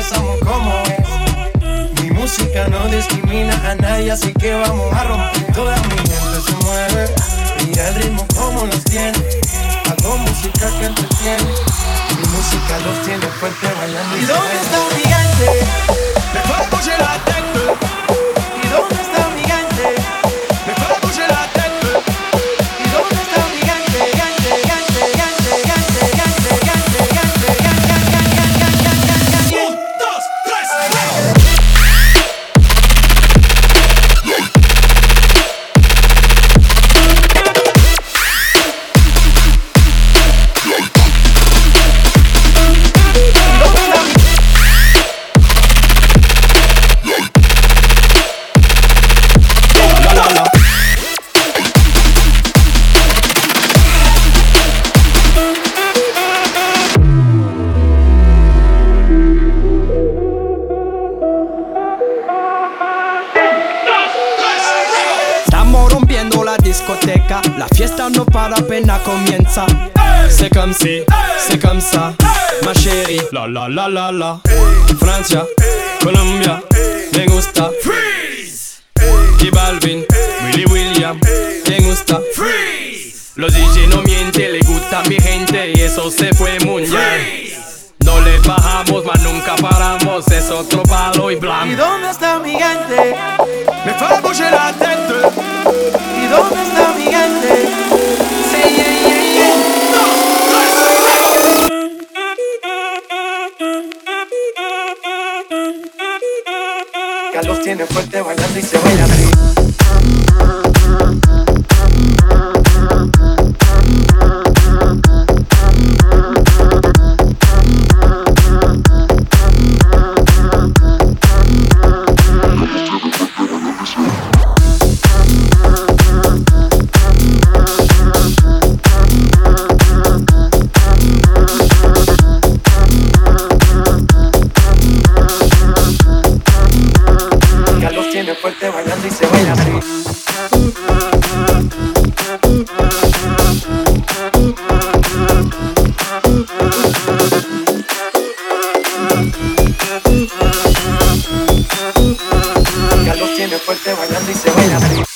empezamos como es. Mi música no discrimina a nadie, así que vamos a romper. Toda mi gente se mueve, mira el ritmo como los tiene. Hago música que entretiene, mi música los tiene fuerte bailando. ¿Y dónde está mi gente? Me fue bouger la tête. ¿Y dónde está mi gente? Me fue bouger la tête. ¿Y dónde está mi gente? Gente, gente, gente, gente, gente, gente, gente, gente, gente. 1, 2, 3, discoteca, la fiesta no para apenas comienza. C'est comme si, c'est comme ça, ma chérie. La la la la la. Francia, Colombia, me gusta. Freeze. Y Balvin, Willy William, me gusta. Freeze. Los DJ no mienten, le gusta a mi gente y eso se fue muy bien. No le bajamos, mas nunca paramos, es otro palo y blanco. ¿Y dónde está mi gente? Me fue bouger la tête. ¿Y dónde está mi gente? Sí, yeah, yeah, yeah. 1, 2, 3. Carlos tiene fuerte bailando y se baila así. Fuerte bailando y se baila así. Carlos tiene fuerte bailando y se baila así.